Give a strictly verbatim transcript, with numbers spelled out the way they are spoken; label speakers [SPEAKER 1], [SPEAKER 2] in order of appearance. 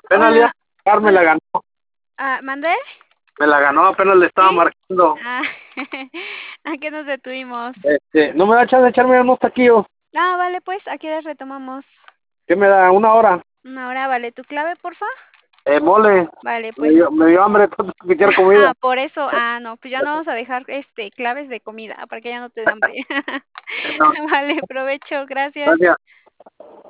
[SPEAKER 1] Apenas le iba
[SPEAKER 2] Hola,
[SPEAKER 1] a marcar, me la
[SPEAKER 2] hola.
[SPEAKER 1] ganó.
[SPEAKER 2] Ah, ¿mandé?
[SPEAKER 1] Me la ganó, apenas le estaba
[SPEAKER 2] ¿Sí?
[SPEAKER 1] marcando.
[SPEAKER 2] Ah, ¿a qué nos detuvimos?
[SPEAKER 1] Este, no me da chance de echarme unos taquillos.
[SPEAKER 2] Ah, vale, pues, ¿a qué hora retomamos?
[SPEAKER 1] ¿Qué me da? ¿Una hora?
[SPEAKER 2] Una hora, vale. ¿Tu clave, porfa?
[SPEAKER 1] Eh, mole.
[SPEAKER 2] Vale,
[SPEAKER 1] Me
[SPEAKER 2] pues.
[SPEAKER 1] dio, me dio hambre, tanto que quiero comida.
[SPEAKER 2] Ah, por eso. Ah, no, pues ya no vamos a dejar este claves de comida para que ya no te dé hambre.
[SPEAKER 1] No,
[SPEAKER 2] Vale, provecho, gracias.
[SPEAKER 1] gracias.